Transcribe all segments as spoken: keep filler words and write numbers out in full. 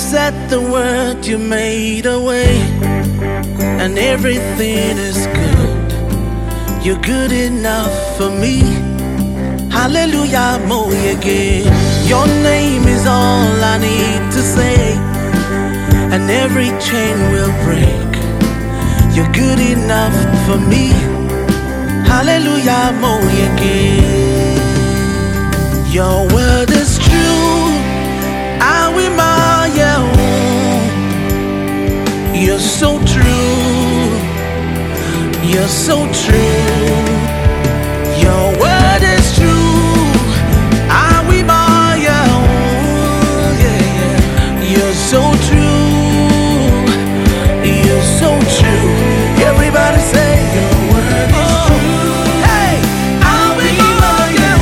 said the word, you made a way, and everything is good. You're good enough for me. Hallelujah, Moyege. Your name is all I need to say, and every chain will break. You're good enough for me. Hallelujah, Moyege. Your word is true. I will admire. You're so true. You're so true. Your word is true. I will admire. Yeah, yeah. You're so true. You're so true. Everybody say your word is true. Hey, I will admire.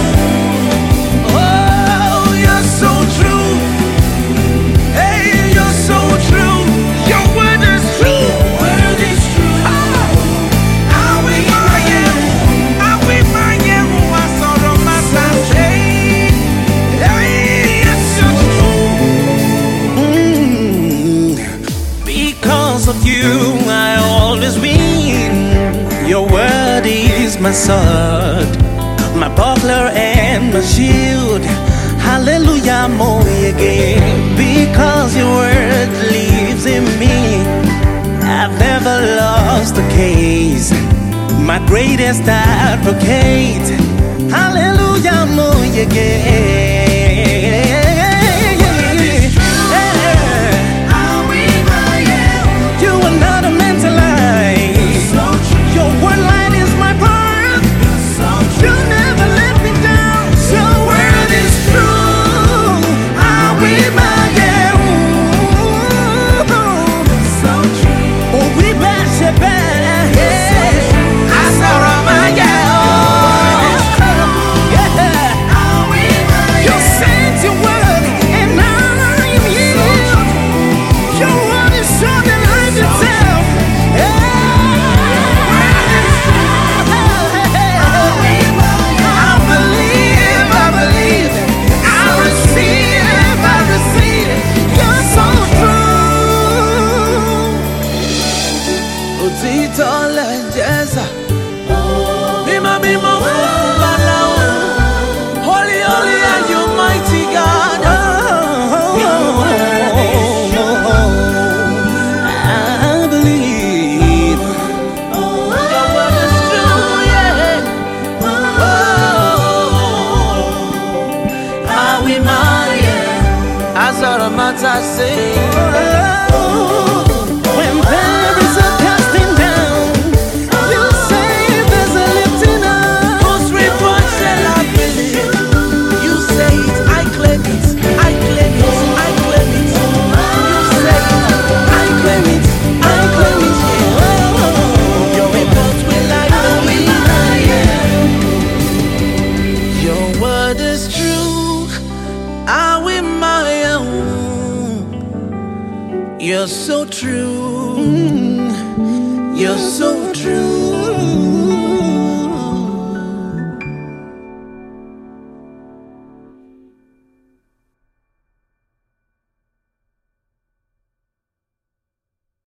Oh, you're so true. Hey, you're so true. Your word is true. Your word is true. Oh, I will admire. I will admire. I saw the master say, hey, you're so true. Mm. Because of you, I always win. Your word is my sword, my buckler and my shield. Hallelujah, Moyege. Because your word lives in me, I've never lost a case. My greatest advocate. Hallelujah, Moyege. You are not a man to lie. Your word line is my birth. You never let me down. Your word is true. I will admire. Oh, we bash it back. I saw my You sent your word, and now I am here. Your word is sure that life itself. I believe, I believe, I receive, I receive. You're so true. Utito lejeza, bima bima ufubala. Holy, holy are you, mighty God. I believe. Your word is true, yeah. Oh, I will admire. I saw the matter say. When there is a casting down, you say there's a lifting up. Whose report shall I believe? You say it, I claim it, I claim it, I claim it. You say it, I claim it, I claim it. Yeah. Your report will I believe. Your word is true. I will my own. You're so true. You're so true.